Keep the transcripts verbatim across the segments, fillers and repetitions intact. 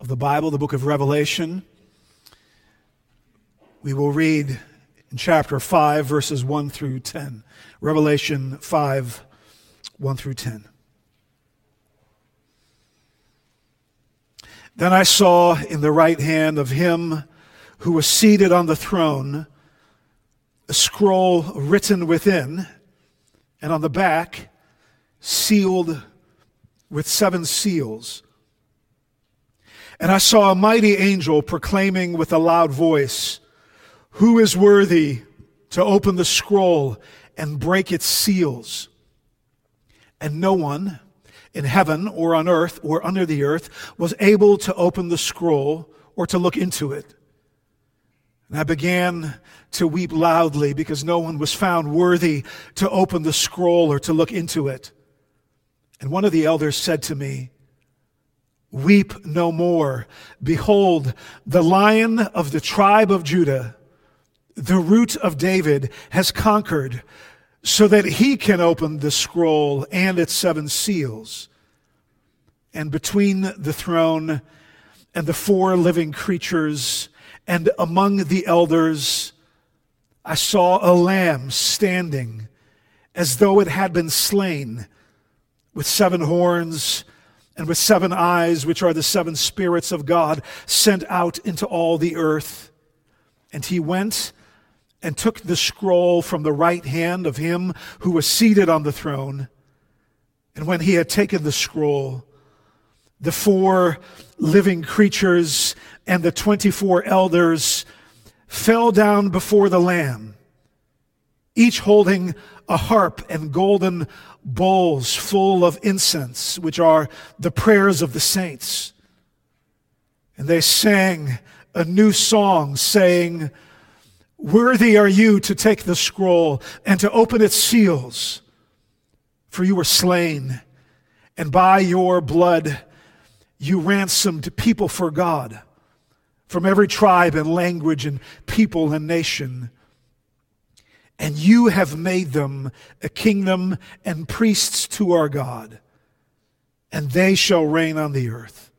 of the Bible, the book of Revelation. We will read in chapter five, verses one through ten. Revelation five, one through ten. Then I saw in the right hand of him who was seated on the throne a scroll written within, and on the back sealed with seven seals. And I saw a mighty angel proclaiming with a loud voice, "Who is worthy to open the scroll and break its seals?" And no one in heaven or on earth or under the earth was able to open the scroll or to look into it. And I began to weep loudly because no one was found worthy to open the scroll or to look into it. And one of the elders said to me, "Weep no more. Behold, the Lion of the tribe of Judah, the Root of David, has conquered, so that he can open the scroll and its seven seals." And between the throne and the four living creatures and among the elders, I saw a lamb standing as though it had been slain, with seven horns and with seven eyes, which are the seven spirits of God sent out into all the earth. And he went and took the scroll from the right hand of him who was seated on the throne. And when he had taken the scroll, the four living creatures and the twenty-four elders fell down before the Lamb, each holding a harp and golden bowls full of incense, which are the prayers of the saints. And they sang a new song, saying, "Worthy are you to take the scroll and to open its seals, for you were slain, and by your blood you ransomed people for God from every tribe and language and people and nation. And you have made them a kingdom and priests to our God, and they shall reign on the earth."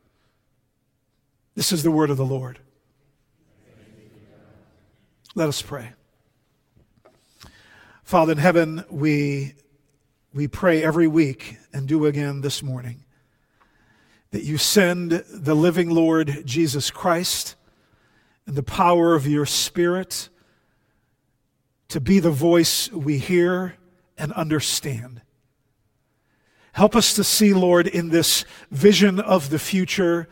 This is the word of the Lord. Let us pray. Father in heaven, we, we pray every week and do again this morning that you send the living Lord Jesus Christ in the power of your Spirit to be the voice we hear and understand. Help us to see, Lord, in this vision of the future,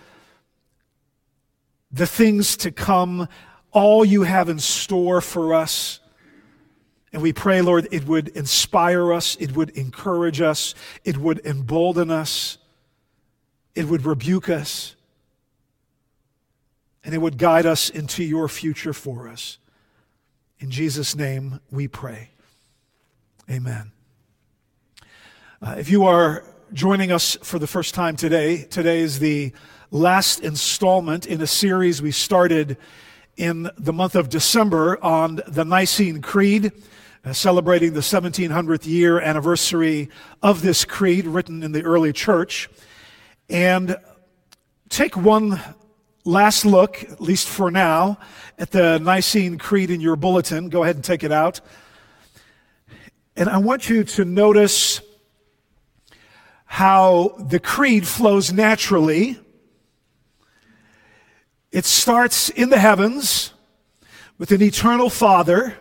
the things to come, all you have in store for us. And we pray, Lord, it would inspire us, it would encourage us, it would embolden us, it would rebuke us, and it would guide us into your future for us. In Jesus' name we pray. Amen. Uh, if you are joining us for the first time today, today is the last installment in a series we started in the month of December on the Nicene Creed, uh, celebrating the seventeen hundredth year anniversary of this creed written in the early church. And take one last look, at least for now, at the Nicene Creed in your bulletin. Go ahead and take it out. And I want you to notice how the creed flows naturally. It starts in the heavens with an eternal Father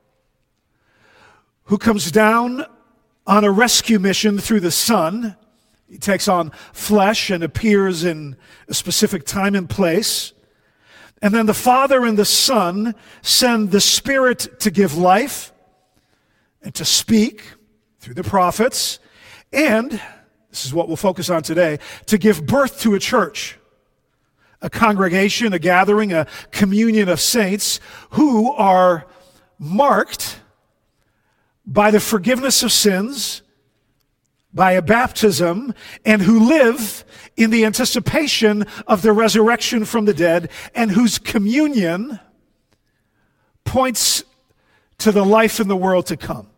who comes down on a rescue mission through the Son. He takes on flesh and appears in a specific time and place. And then the Father and the Son send the Spirit to give life and to speak through the prophets. And, this is what we'll focus on today, to give birth to a church, a congregation, a gathering, a communion of saints who are marked by the forgiveness of sins, by a baptism, and who live in the anticipation of the resurrection from the dead, and whose communion points to the life in the world to come.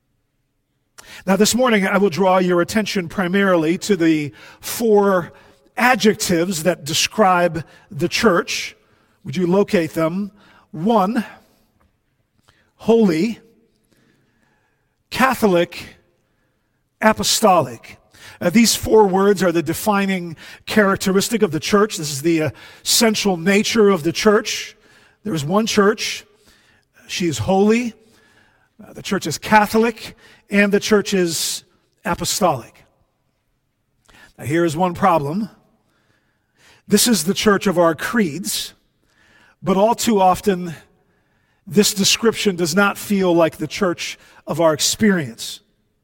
Now, this morning, I will draw your attention primarily to the four adjectives that describe the church. Would you locate them? One, holy, Catholic, apostolic. Uh, these four words are the defining characteristic of the church. This is the essential nature of the church. There is one church. She is holy. Uh, the church is Catholic, and the church is apostolic. Now, here is one problem. This is the church of our creeds, but all too often, this description does not feel like the church of our experience.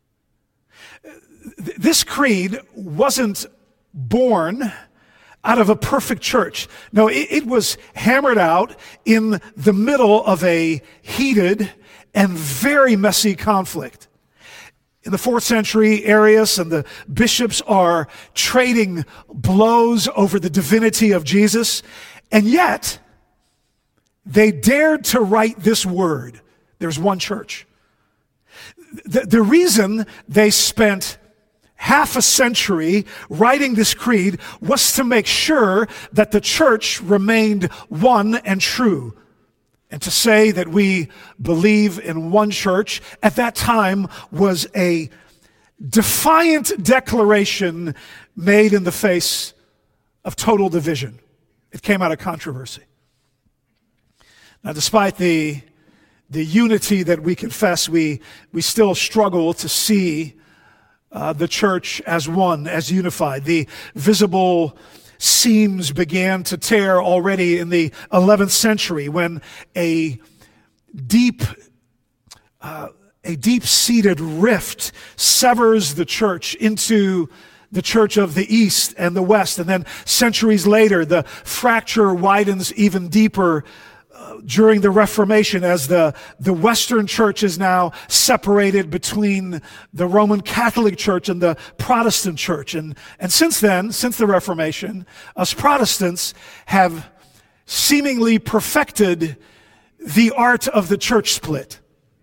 This creed wasn't born out of a perfect church. No, it, it was hammered out in the middle of a heated and very messy conflict. In the fourth century, Arius and the bishops are trading blows over the divinity of Jesus, and yet they dared to write this word. There's one church. The, the reason they spent half a century writing this creed was to make sure that the church remained one and true. And to say that we believe in one church at that time was a defiant declaration made in the face of total division. It came out of controversy. Now, despite the, the unity that we confess, we, we still struggle to see uh, the church as one, as unified. The visible seams began to tear already in the eleventh century when a deep, uh, a deep-seated rift severs the church into the church of the East and the West. And then centuries later, the fracture widens even deeper uh, during the Reformation as the, the Western church is now separated between the Roman Catholic Church and the Protestant church. And, and since then, since the Reformation, us Protestants have seemingly perfected the art of the church split.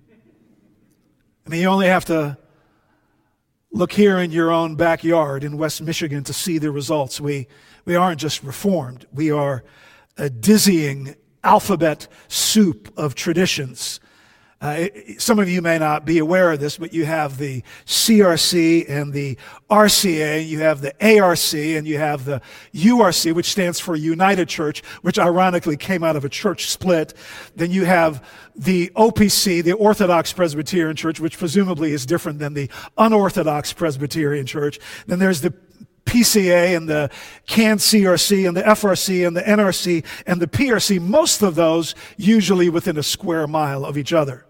I mean, you only have to look here in your own backyard in West Michigan to see the results. We, we aren't just reformed. We are a dizzying alphabet soup of traditions. Uh, some of you may not be aware of this, but you have the C R C and the R C A, you have the A R C, and you have the U R C, which stands for United Church, which ironically came out of a church split. Then you have the O P C, the Orthodox Presbyterian Church, which presumably is different than the unorthodox Presbyterian Church. Then there's the P C A and the C A N C R C and the F R C and the N R C and the P R C, most of those usually within a square mile of each other.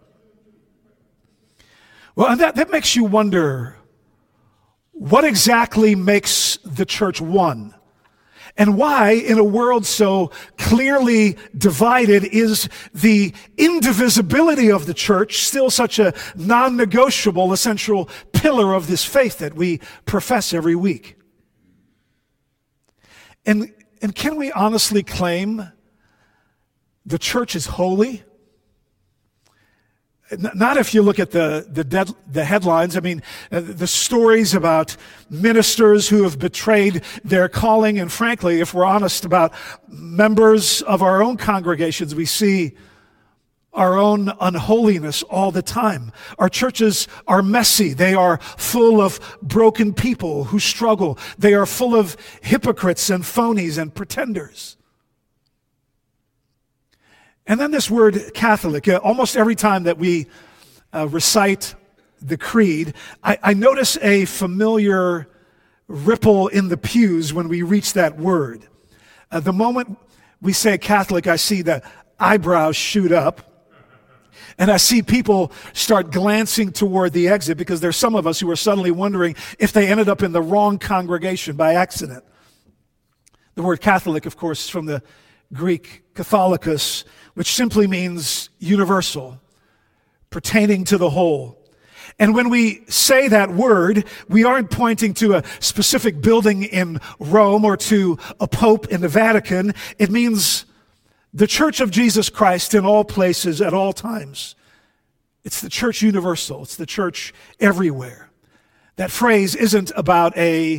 Well, and that, that makes you wonder, what exactly makes the church one? And why, in a world so clearly divided, is the indivisibility of the church still such a non-negotiable, essential pillar of this faith that we profess every week? And, and can we honestly claim the church is holy? Not if you look at the the, dead, the headlines. I mean, uh, the stories about ministers who have betrayed their calling, and frankly, if we're honest about members of our own congregations, we see our own unholiness all the time. Our churches are messy. They are full of broken people who struggle. They are full of hypocrites and phonies and pretenders. And then this word Catholic, uh, almost every time that we uh, recite the creed, I, I notice a familiar ripple in the pews when we reach that word. Uh, the moment we say Catholic, I see the eyebrows shoot up, and I see people start glancing toward the exit because there's some of us who are suddenly wondering if they ended up in the wrong congregation by accident. The word Catholic, of course, is from the Greek Catholicos, which simply means universal, pertaining to the whole. And when we say that word, we aren't pointing to a specific building in Rome or to a pope in the Vatican. It means the Church of Jesus Christ in all places at all times. It's the church universal. It's the church everywhere. That phrase isn't about a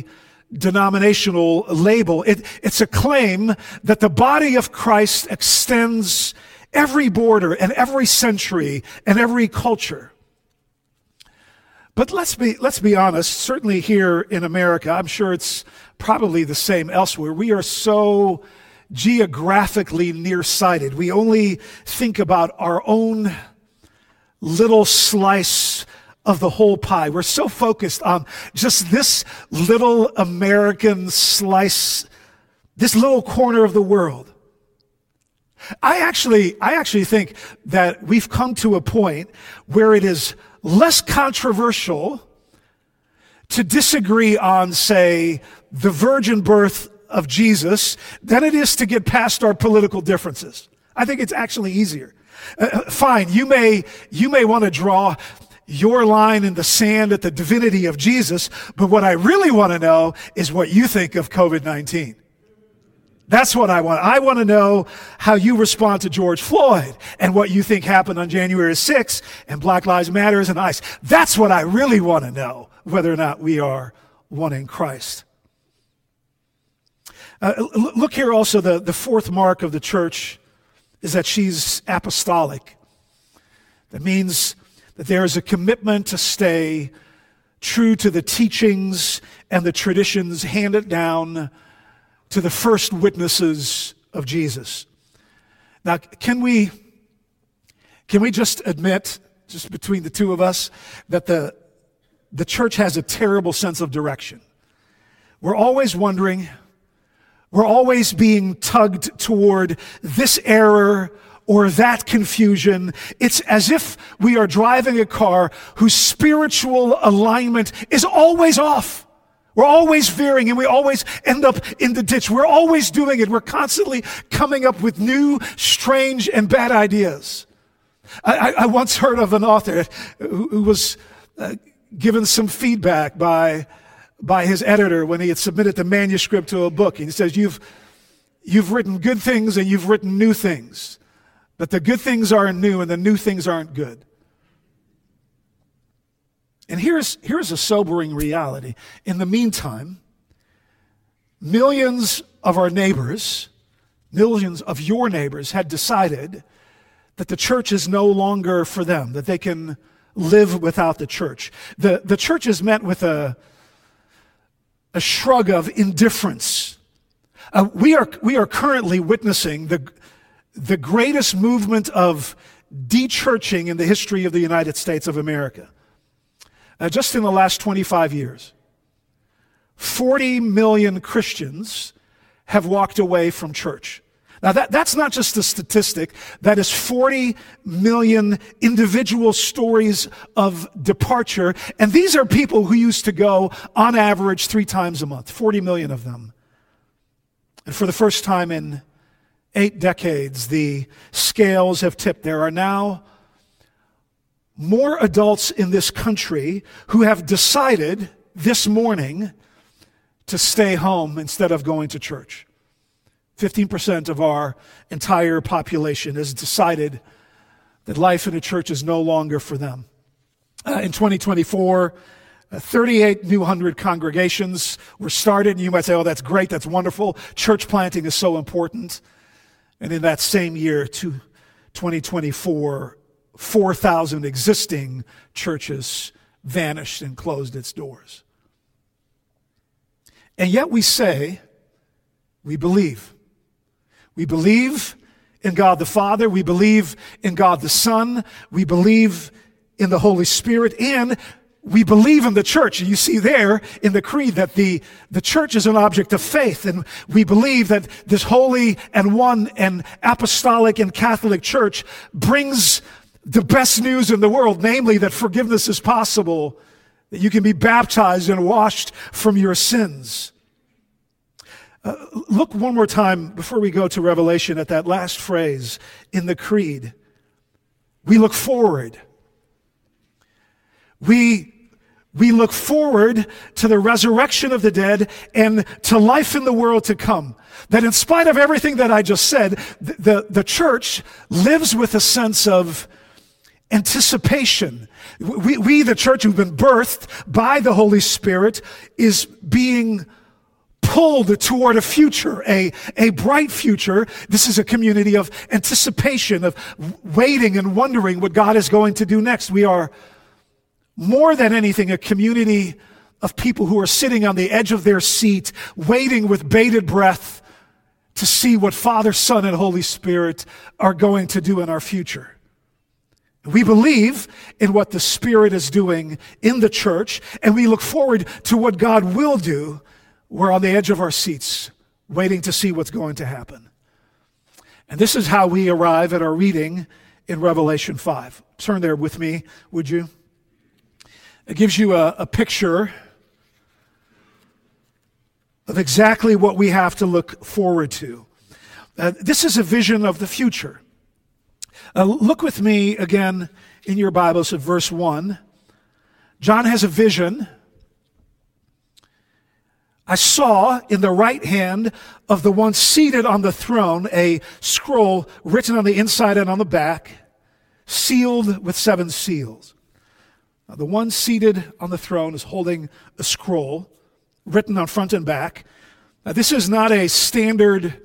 denominational label. It, it's a claim that the body of Christ extends every border and every century and every culture. But let's be, let's be honest, certainly here in America, I'm sure it's probably the same elsewhere. We are so geographically nearsighted. We only think about our own little slice of the whole pie. We're so focused on just this little American slice, this little corner of the world. I actually, I actually think that we've come to a point where it is less controversial to disagree on, say, the virgin birth of Jesus than it is to get past our political differences. I think it's actually easier. Uh, fine, you may, you may want to draw your line in the sand at the divinity of Jesus, but what I really want to know is what you think of covid nineteen. That's what I want. I want to know how you respond to George Floyd and what you think happened on January sixth and Black Lives Matter and ICE. That's what I really want to know, whether or not we are one in Christ. Uh, look here also, the, the fourth mark of the church is that she's apostolic. That means that there is a commitment to stay true to the teachings and the traditions handed down to the first witnesses of Jesus. Now, can we, can we just admit, just between the two of us, that the, the church has a terrible sense of direction? We're always wondering, we're always being tugged toward this error or that confusion. It's as if we are driving a car whose spiritual alignment is always off. We're always veering and we always end up in the ditch. We're always doing it. We're constantly coming up with new, strange, and bad ideas. I, I, I once heard of an author who, who was uh, given some feedback by, by his editor when he had submitted the manuscript to a book. And he says, you've, you've written good things and you've written new things. But the good things aren't new and the new things aren't good. And here's, here's a sobering reality. In the meantime, millions of our neighbors, millions of your neighbors had decided that the church is no longer for them, that they can live without the church. The, the church is met with a, a shrug of indifference. Uh, we are, we are currently witnessing the the greatest movement of de-churching in the history of the United States of America. Uh, just in the last twenty-five years, forty million Christians have walked away from church. Now that, that's not just a statistic, that is forty million individual stories of departure, and these are people who used to go on average three times a month, forty million of them. And for the first time in eight decades, the scales have tipped. There are now more adults in this country who have decided this morning to stay home instead of going to church. fifteen percent of our entire population has decided that life in a church is no longer for them. Uh, in twenty twenty-four, uh, thirty-eight new hundred congregations were started. And you might say, oh, that's great, that's wonderful. Church planting is so important. And in that same year, twenty twenty-four, four thousand existing churches vanished and closed its doors. And yet we say, we believe. We believe in God the Father. We believe in God the Son. We believe in the Holy Spirit. And we believe in the church. And you see there in the creed that the, the church is an object of faith. And we believe that this holy and one and apostolic and Catholic church brings the best news in the world, namely that forgiveness is possible, that you can be baptized and washed from your sins. Uh, look one more time before we go to Revelation at that last phrase in the creed. We look forward. We We look forward to the resurrection of the dead and to life in the world to come. That in spite of everything that I just said, the, the, the church lives with a sense of anticipation. We, we, the church who've been birthed by the Holy Spirit, is being pulled toward a future, a, a bright future. This is a community of anticipation, of waiting and wondering what God is going to do next. We are more than anything a community of people who are sitting on the edge of their seat, waiting with bated breath to see what Father, Son, and Holy Spirit are going to do in our future. We believe in what the Spirit is doing in the church, and we look forward to what God will do. We're on the edge of our seats, waiting to see what's going to happen. And this is how we arrive at our reading in Revelation five. Turn there with me, would you? It gives you a, a picture of exactly what we have to look forward to. Uh, this is a vision of the future. Uh, look with me again in your Bibles at verse one. John has a vision. I saw in the right hand of the one seated on the throne a scroll written on the inside and on the back, sealed with seven seals. Now, the one seated on the throne is holding a scroll written on front and back. Now, this is not a standard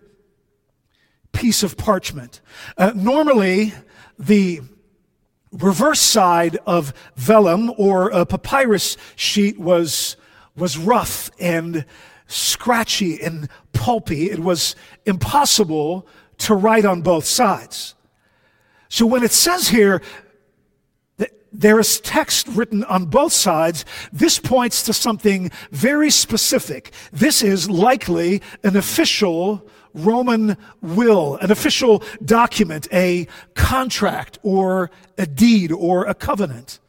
piece of parchment. Uh, normally, the reverse side of vellum or a papyrus sheet was, was rough and scratchy and pulpy. It was impossible to write on both sides. So when it says here that there is text written on both sides, this points to something very specific. This is likely an official Roman will, an official document, a contract or a deed or a covenant.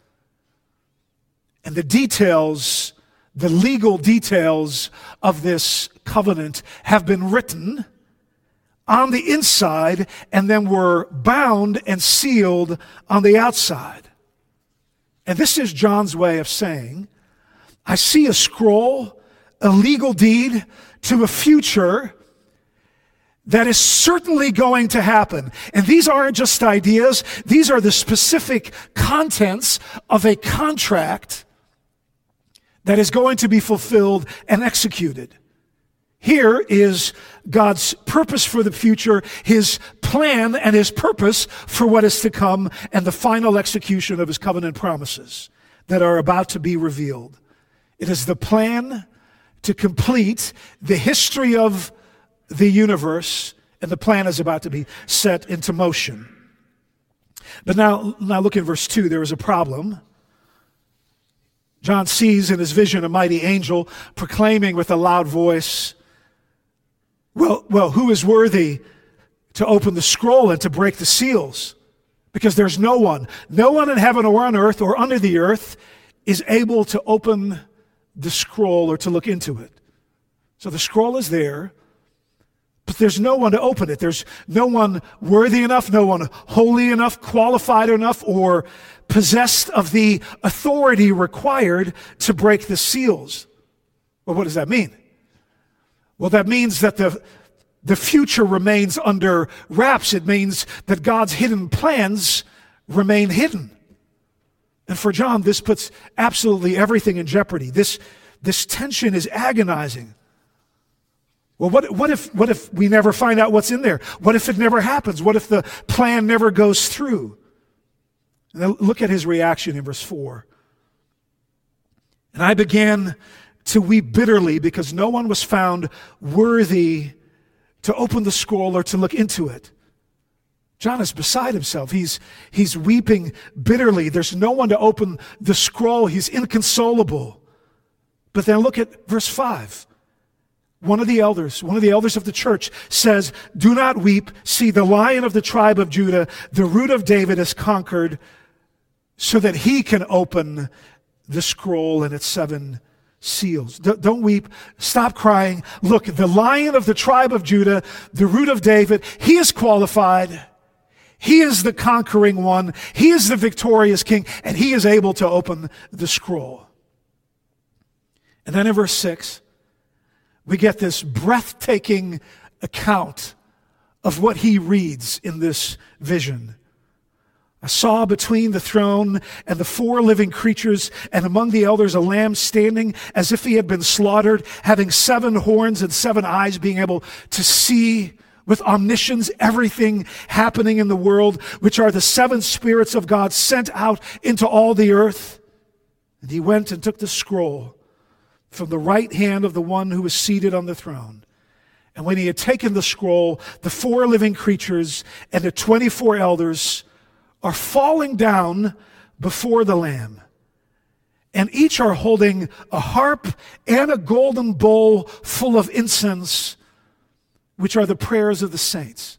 And the details, the legal details of this covenant have been written on the inside and then were bound and sealed on the outside. And this is John's way of saying, I see a scroll, a legal deed to a future that is certainly going to happen. And these aren't just ideas. These are the specific contents of a contract that is going to be fulfilled and executed. Here is God's purpose for the future, His plan and His purpose for what is to come, and the final execution of His covenant promises that are about to be revealed. It is the plan to complete the history of the universe, and the plan is about to be set into motion. But now, now look in verse two. There is a problem. John sees in his vision a mighty angel proclaiming with a loud voice, well, well, who is worthy to open the scroll and to break the seals? Because there's no one, no one in heaven or on earth or under the earth is able to open the scroll or to look into it. So the scroll is there, but there's no one to open it. There's no one worthy enough, no one holy enough, qualified enough, or possessed of the authority required to break the seals. Well, what does that mean? Well, that means that the, the future remains under wraps. It means that God's hidden plans remain hidden. And for John, this puts absolutely everything in jeopardy. This, this tension is agonizing. Well, what, what if, what if we never find out what's in there? What if it never happens? What if the plan never goes through? And then look at his reaction in verse four. And I began to weep bitterly because no one was found worthy to open the scroll or to look into it. John is beside himself. He's, he's weeping bitterly. There's no one to open the scroll. He's inconsolable. But then look at verse five. One of the elders, one of the elders of the church says, do not weep. See, the Lion of the tribe of Judah, the Root of David, has conquered so that he can open the scroll and its seven seals. Don't weep. Stop crying. Look, the Lion of the tribe of Judah, the Root of David, he is qualified. He is the conquering one. He is the victorious king, and he is able to open the scroll. And then in verse six, we get this breathtaking account of what he reads in this vision. I saw between the throne and the four living creatures and among the elders a lamb standing as if he had been slaughtered, having seven horns and seven eyes, being able to see with omniscience everything happening in the world, which are the seven spirits of God sent out into all the earth. And he went and took the scroll from the right hand of the one who was seated on the throne. And when he had taken the scroll, the four living creatures and the twenty-four elders are falling down before the Lamb. And each are holding a harp and a golden bowl full of incense, which are the prayers of the saints.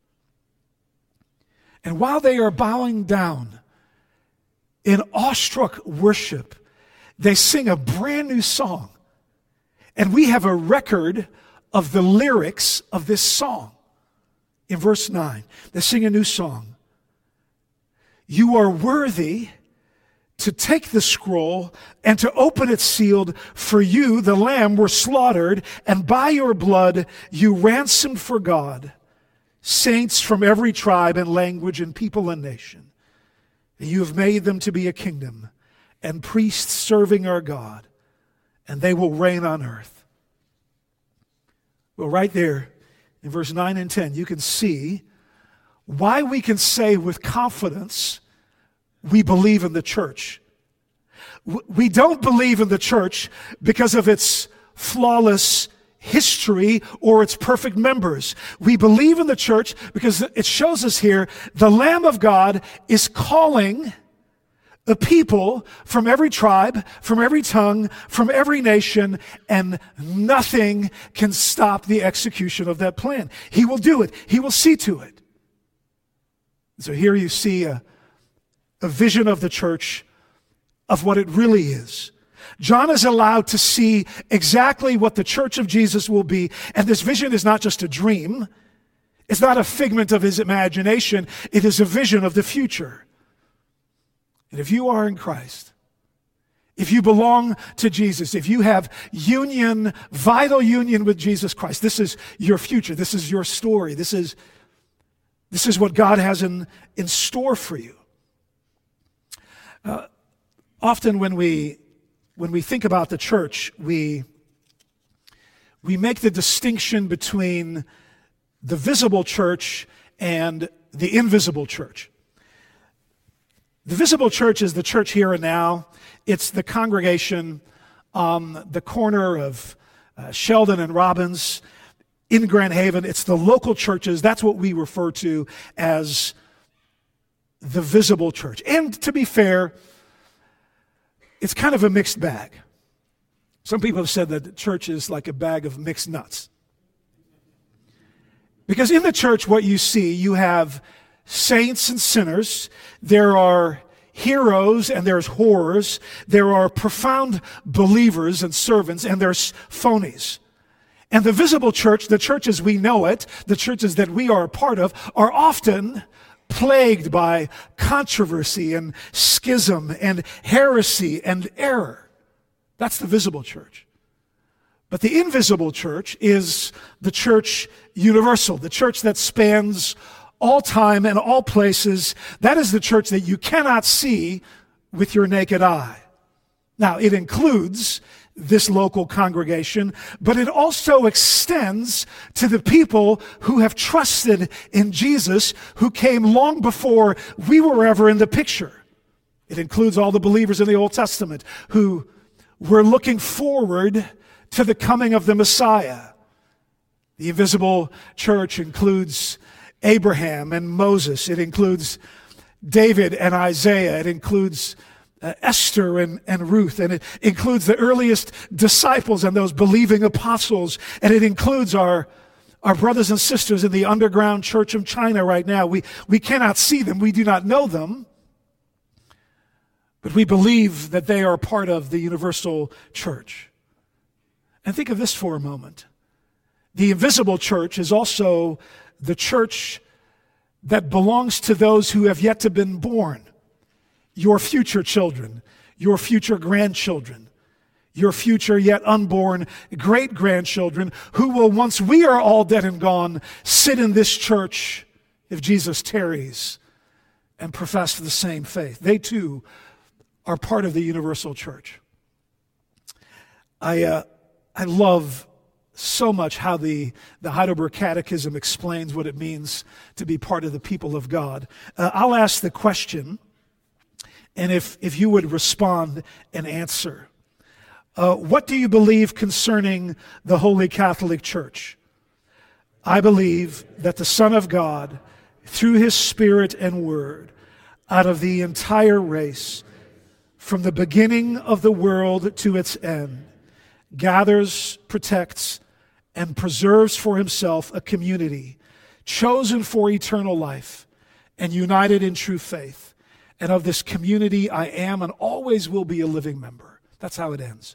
And while they are bowing down in awestruck worship, they sing a brand new song. And we have a record of the lyrics of this song. In verse nine, they sing a new song. You are worthy to take the scroll and to open its sealed, for you, the Lamb, were slaughtered, and by your blood you ransomed for God saints from every tribe and language and people and nation. And you have made them to be a kingdom and priests serving our God, and they will reign on earth. Well, right there in verse nine and ten, you can see why we can say with confidence we believe in the church. We don't believe in the church because of its flawless history or its perfect members. We believe in the church because it shows us here the Lamb of God is calling a people from every tribe, from every tongue, from every nation, and nothing can stop the execution of that plan. He will do it. He will see to it. So here you see a, a vision of the church, of what it really is. John is allowed to see exactly what the church of Jesus will be, and this vision is not just a dream. It's not a figment of his imagination. It is a vision of the future. And if you are in Christ, if you belong to Jesus, if you have union, vital union with Jesus Christ, this is your future. This is your story. This is, this is what God has in, in store for you. Uh, often when we when we think about the church, we we make the distinction between the visible church and the invisible church. The visible church is the church here and now. It's the congregation on the corner of uh, Sheldon and Robbins in Grand Haven. It's the local churches. That's what we refer to as the visible church. And to be fair, it's kind of a mixed bag. Some people have said that the church is like a bag of mixed nuts. Because in the church, what you see, you have saints and sinners. There are heroes and there's horrors. There are profound believers and servants, and there's phonies. And the visible church, the churches we know it, the churches that we are a part of, are often plagued by controversy and schism and heresy and error. That's the visible church. But the invisible church is the church universal, the church that spans all time and all places. That is the church that you cannot see with your naked eye. Now, it includes this local congregation, but it also extends to the people who have trusted in Jesus, who came long before we were ever in the picture. It includes all the believers in the Old Testament who were looking forward to the coming of the Messiah. The invisible church includes Abraham and Moses. It includes David and Isaiah. It includes Uh, Esther and, and Ruth, and it includes the earliest disciples and those believing apostles, and it includes our, our brothers and sisters in the underground church of China right now. We, we cannot see them, we do not know them, but we believe that they are part of the universal church. And think of this for a moment. The invisible church is also the church that belongs to those who have yet to been born. Your future children, your future grandchildren, your future yet unborn great-grandchildren, who will, once we are all dead and gone, sit in this church if Jesus tarries and profess the same faith. They too are part of the universal church. I uh, I love so much how the, the Heidelberg Catechism explains what it means to be part of the people of God. Uh, I'll ask the question, and if, if you would respond and answer. Uh, what do you believe concerning the Holy Catholic Church? I believe that the Son of God, through his Spirit and Word, out of the entire race, from the beginning of the world to its end, gathers, protects, and preserves for himself a community chosen for eternal life and united in true faith. And of this community I am and always will be a living member. That's how it ends.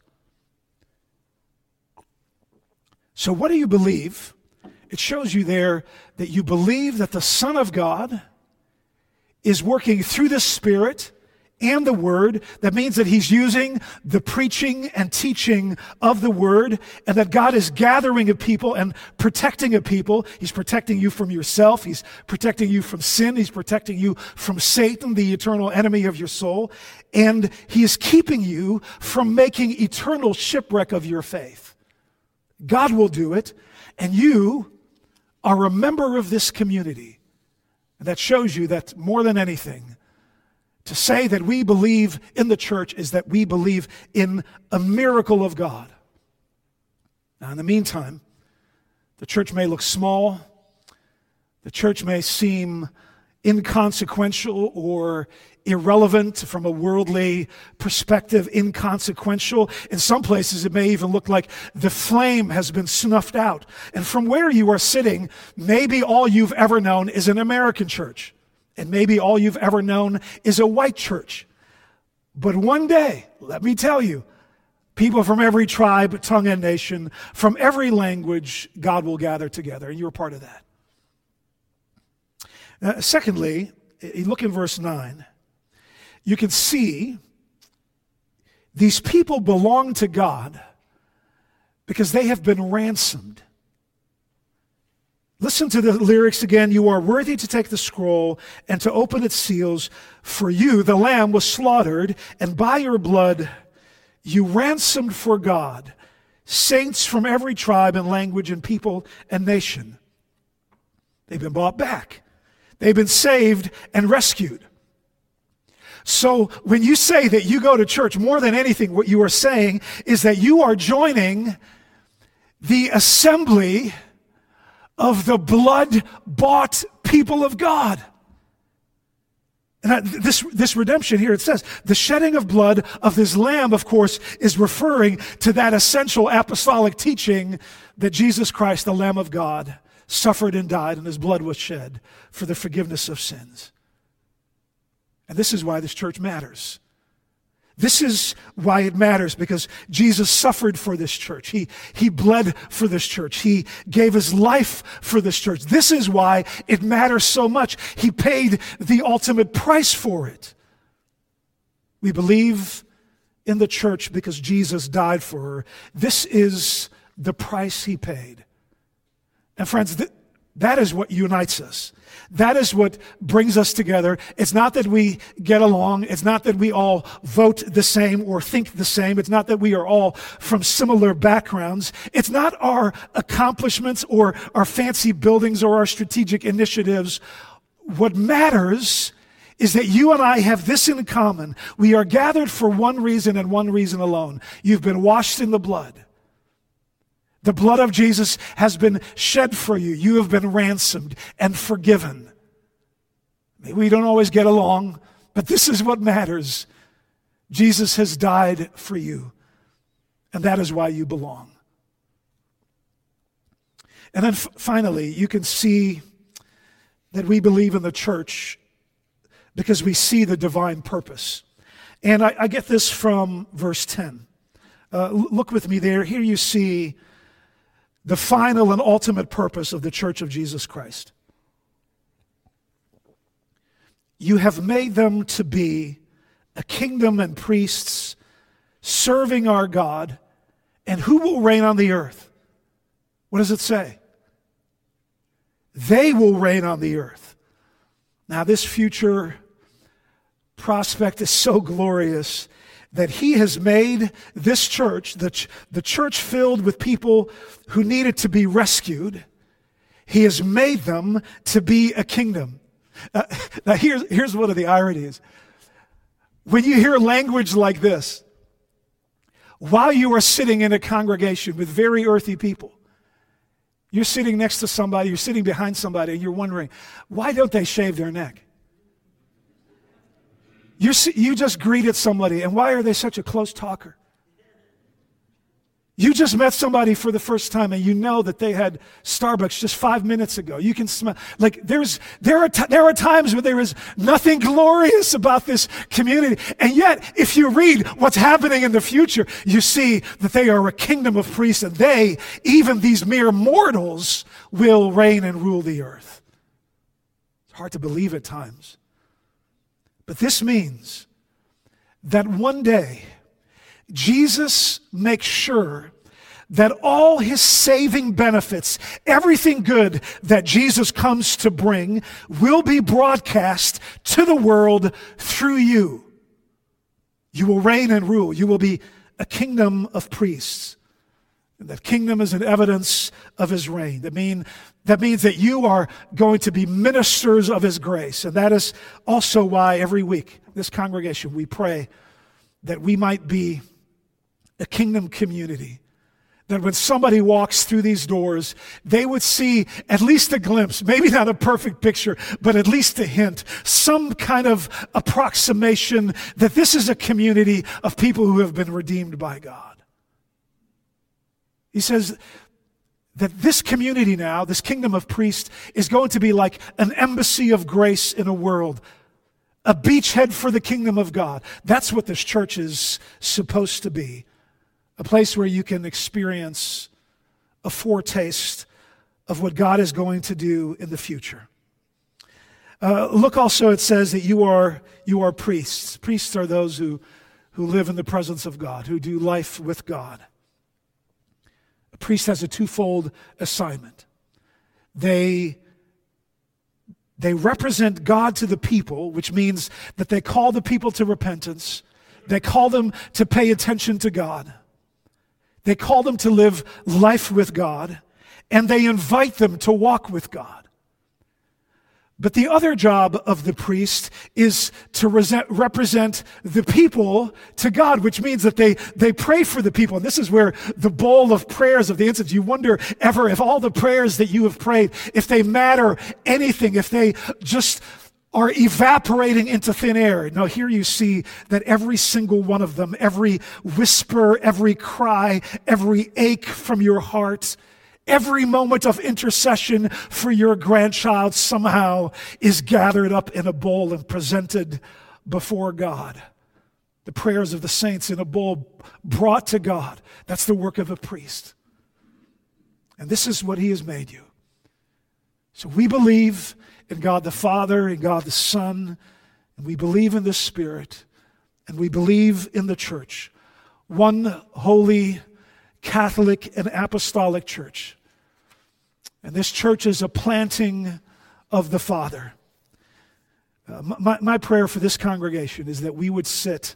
So what do you believe? It shows you there that you believe that the Son of God is working through the Spirit and the Word. That means that he's using the preaching and teaching of the Word, and that God is gathering a people and protecting a people. He's protecting you from yourself. He's protecting you from sin. He's protecting you from Satan, the eternal enemy of your soul. And he is keeping you from making eternal shipwreck of your faith. God will do it, and you are a member of this community. And that shows you that more than anything, to say that we believe in the church is that we believe in a miracle of God. Now, in the meantime, the church may look small. The church may seem inconsequential or irrelevant from a worldly perspective, inconsequential. In some places, it may even look like the flame has been snuffed out. And from where you are sitting, maybe all you've ever known is an American church. And maybe all you've ever known is a white church. But one day, let me tell you, people from every tribe, tongue, and nation, from every language, God will gather together, and you're part of that. Uh, secondly, you look in verse nine, you can see these people belong to God because they have been ransomed. Listen to the lyrics again. You are worthy to take the scroll and to open its seals. For you, the Lamb was slaughtered, and by your blood you ransomed for God saints from every tribe and language and people and nation. They've been bought back. They've been saved and rescued. So when you say that you go to church, more than anything, what you are saying is that you are joining the assembly of the blood-bought people of God. And this, this redemption here, it says, the shedding of blood of this Lamb, of course, is referring to that essential apostolic teaching that Jesus Christ, the Lamb of God, suffered and died, and his blood was shed for the forgiveness of sins. And this is why this church matters. This is why it matters, because Jesus suffered for this church. He, he bled for this church. He gave his life for this church. This is why it matters so much. He paid the ultimate price for it. We believe in the church because Jesus died for her. This is the price he paid. And friends, th- that is what unites us. That is what brings us together. It's not that we get along. It's not that we all vote the same or think the same. It's not that we are all from similar backgrounds. It's not our accomplishments or our fancy buildings or our strategic initiatives. What matters is that you and I have this in common. We are gathered for one reason and one reason alone. You've been washed in the blood. The blood of Jesus has been shed for you. You have been ransomed and forgiven. Maybe we don't always get along, but this is what matters. Jesus has died for you, and that is why you belong. And then f- finally, you can see that we believe in the church because we see the divine purpose. And I, I get this from verse ten. Uh, look with me there. Here you see the final and ultimate purpose of the Church of Jesus Christ. You have made them to be a kingdom and priests serving our God, and who will reign on the earth? What does it say? They will reign on the earth. Now, this future prospect is so glorious that he has made this church, the, ch- the church filled with people who needed to be rescued, he has made them to be a kingdom. Uh, now here's, here's one of the ironies. When you hear language like this, while you are sitting in a congregation with very earthy people, you're sitting next to somebody, you're sitting behind somebody, and you're wondering, why don't they shave their neck? You you just greeted somebody, and why are they such a close talker? You just met somebody for the first time, and you know that they had Starbucks just five minutes ago. You can smell, like there's there are t- there are times where there is nothing glorious about this community, and yet if you read what's happening in the future, you see that they are a kingdom of priests, and they, even these mere mortals, will reign and rule the earth. It's hard to believe at times. But this means that one day, Jesus makes sure that all his saving benefits, everything good that Jesus comes to bring, will be broadcast to the world through you. You will reign and rule. You will be a kingdom of priests. And that kingdom is an evidence of his reign. That mean, that means that you are going to be ministers of his grace. And that is also why every week, this congregation, we pray that we might be a kingdom community. That when somebody walks through these doors, they would see at least a glimpse, maybe not a perfect picture, but at least a hint, some kind of approximation that this is a community of people who have been redeemed by God. He says that this community now, this kingdom of priests, is going to be like an embassy of grace in a world, a beachhead for the kingdom of God. That's what this church is supposed to be, a place where you can experience a foretaste of what God is going to do in the future. Uh, look also, it says that you are you are priests. Priests are those who, who live in the presence of God, who do life with God. A priest has a twofold assignment. They, they represent God to the people, which means that they call the people to repentance. They call them to pay attention to God. They call them to live life with God, and they invite them to walk with God. But the other job of the priest is to represent the people to God, which means that they, they pray for the people. And this is where the bowl of prayers of the incense, you wonder ever if all the prayers that you have prayed, if they matter anything, if they just are evaporating into thin air. Now here you see that every single one of them, every whisper, every cry, every ache from your heart, every moment of intercession for your grandchild somehow is gathered up in a bowl and presented before God. The prayers of the saints in a bowl brought to God. That's the work of a priest. And this is what he has made you. So we believe in God the Father, in God the Son, and we believe in the Spirit, and we believe in the church. One holy, Catholic, and apostolic church. And this church is a planting of the Father. Uh, my, my prayer for this congregation is that we would sit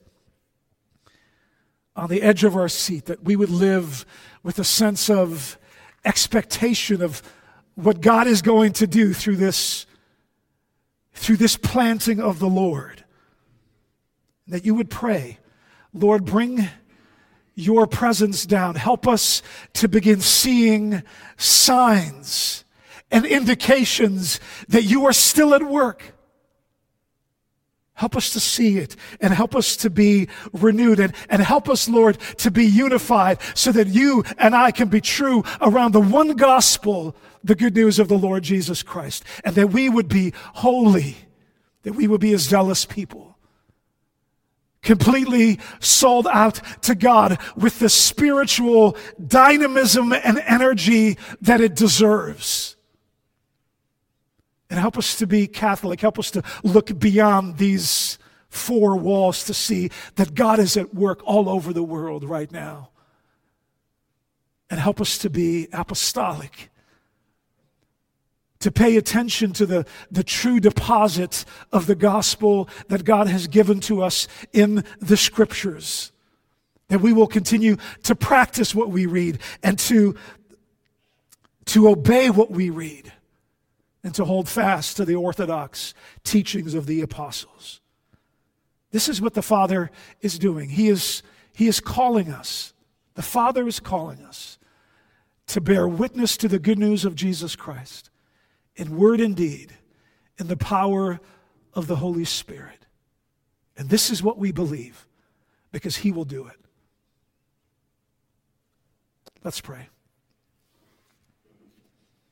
on the edge of our seat, that we would live with a sense of expectation of what God is going to do through this, through this planting of the Lord. That you would pray, Lord, bring your presence down. Help us to begin seeing signs and indications that you are still at work. Help us to see it and help us to be renewed and, and help us, Lord, to be unified so that you and I can be true around the one gospel, the good news of the Lord Jesus Christ, and that we would be holy, that we would be a zealous people. Completely sold out to God with the spiritual dynamism and energy that it deserves. And help us to be Catholic. Help us to look beyond these four walls to see that God is at work all over the world right now. And help us to be apostolic. to pay attention to the, the true deposit of the gospel that God has given to us in the Scriptures. That we will continue to practice what we read and to, to obey what we read and to hold fast to the orthodox teachings of the apostles. This is what the Father is doing. He is, he is calling us. The Father is calling us to bear witness to the good news of Jesus Christ in word and deed, in the power of the Holy Spirit. And this is what we believe, because he will do it. Let's pray.